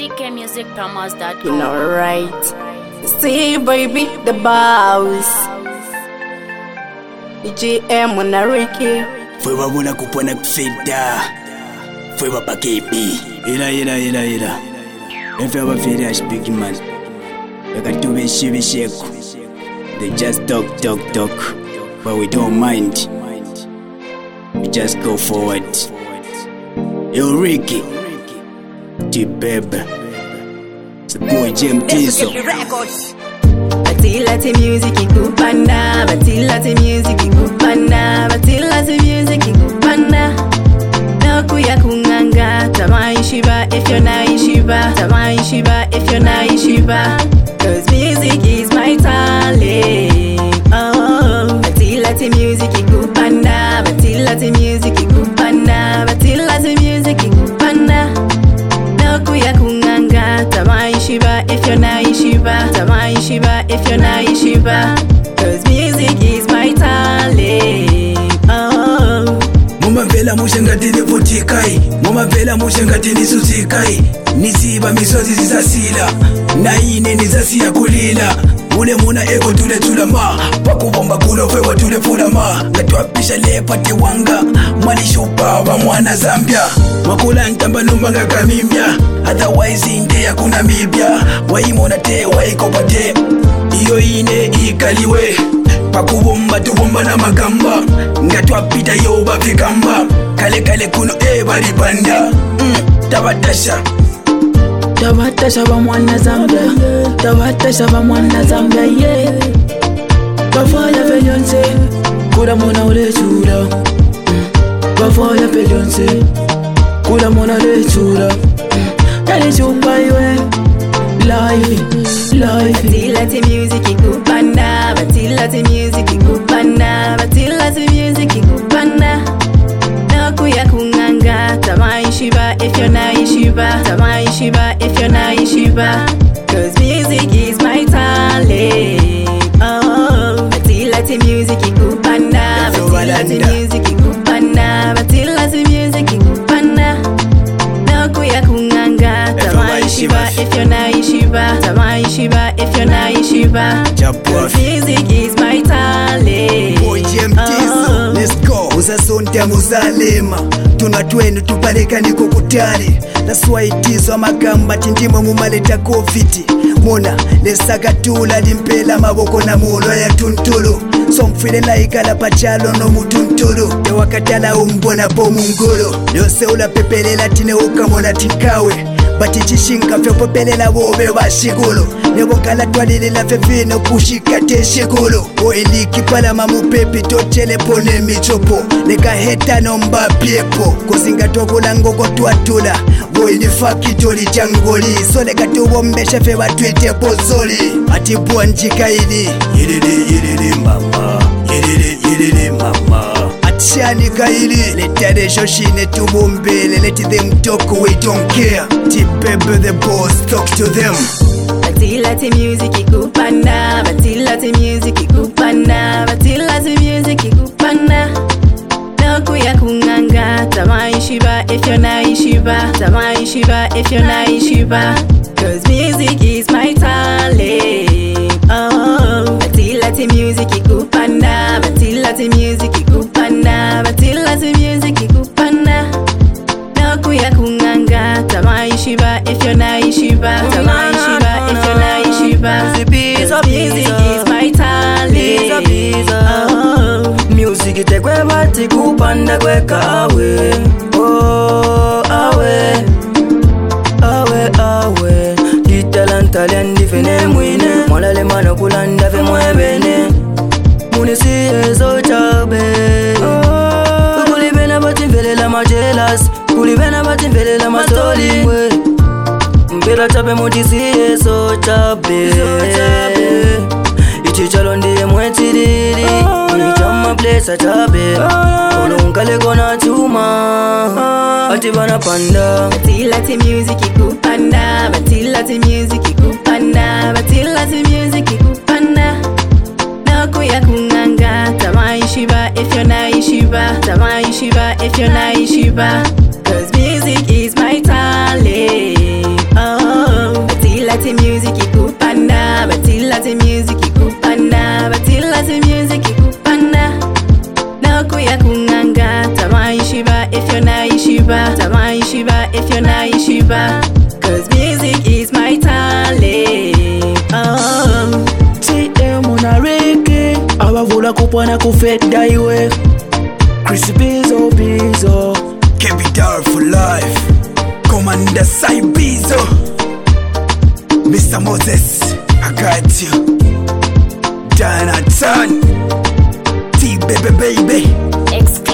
ckmusicpromos.com. You know, right? See, baby, the boss. The GM on a Ricky. Fue babuna kupona kusida. Fue baba kepi. Ila. If you have a very big man, you got to be shake. They just talk, but we don't mind. We just go forward. Yo, Ricky, T-Baby, it's the boy Jim Tizo. Batilati music ikupanda, batilati music ikupanda, batilati music ikupanda. Nakuya kunganga, tamaishiba if you're naishiba, tamaishiba if you're naishiba. Cause music is my talent. Oh, batilati music ikupanda, batilati music ikupanda, batilati music ikupanda. Nakuya kunganga, tamaishiba if you're naishiba, tamaishiba if you're naishiba. Cause music is my talent. Oh, Muma vela mushengatini futikai, muma vela mushengatini suzikai. Niziba misozi zisasila, na ine nizasiya kulila. Ule muna ego tule tulama, pakubomba kulo fewa tule fulama. Ngatwapisha lepate wanga, mwani shupaba mwana Zambia. Makula ntamba numbanga kamimya, otherwise inde ya kuna mibya. Waimona te, waikopate, iyo ine ikaliwe. Pakubomba tubomba na magamba, ngatwapita yoba vikamba. Kale kuno balibanda, Tabatasha ba mwana Zambia, tabatasha ba mwana Zambia, yeah. Bafaya Beyonce, kula mona ule chura. Bafaya Beyonce, kula mona ule chura. Kali chupa iwe, live. batilati music ikupanda, batilati music ikupanda, batilati music ikupanda. Nakuya kunganga, tamaishiba if you're naishiba, tamaishiba if you're naishiba. Cause music is my talent. Oh, batilati music ikupanda, batilati music ikupanda, batilati music ikupanda. Nakuya kunganga, tamaishiba if you're naishiba, tamaishiba if you're naishiba. Cause music is my talent. Boy Jim Tizo, let's go. Uzasonta muzalema, tunatwenu tupaleka niko kutale. That's why Tizo makamba tindimo mumaleta COVID. Mona, lesaka tula limpela maboko na mulo ya tuntulu. Somfile na ikala pachalo no mutuntulu. Te wakatala umbona po mungulu. Yose ula pepelela tine ukamona tikawe. Batichishinga fyo popelela bobe bashigulu. Nebo kala twalila fefino kushika teshigulu. Oiliki pala mamu pepi tochele pone michopo. Neka heta nomba piepo. Kuzinga togula ngoko tuatula. Boy ni faki joli jangoli. Sole katubo mbeshe fe batwite pozoli. Atibua njika ili. Yididi mama. Yididi mama. Atshani kaili. Letade shoshine tubumbele. Let them talk, we don't care. T-Baby the boss, talk to them. Batilati music ikupanda, batilati music ikupanda, batilati music ikupanda. Nakuya kunganga, tamaishiba if you're naishiba, tamaishiba if you're naishiba. Cause music is my talent. Oh, batilati music ikupanda, batilati music ikupanda, batilati music ikupanda. Nakuya kunganga, tamaishiba if you're naishiba, tamaishiba if you're naishiba. Cause music is my talent. Oh, music itekwe bati kupanda kweka awe. Oh, awe. Ditalanta lendi fene mwine, mwalale mano kulanda fe mwebene. Munisi ezo chabe. Kulibena bati mvelela majelas, kulibena bati mvelela masoli. Mpela chabe mutisi ezo chabe. Ichichalo ndiye mwetiriri, unichama plesa chabe. Olunkale kona chuma, atibana panda. batilati music ikupanda, batilati music ikupanda, batilati music ikupanda. Nakuya kunganga, tamaishiba if you're naishiba, tamaishiba if you're naishiba. Cause music is my talent. Oh, Yeshiva, Tama Yeshiva if you're not Yeshiva, cause music is my talent. TM unareke abavula kupwana kufeda iwe Chris Bizo Keep it dark for life. Commander Saibizo, Mr. Moses, I got you. Jonathan T baby.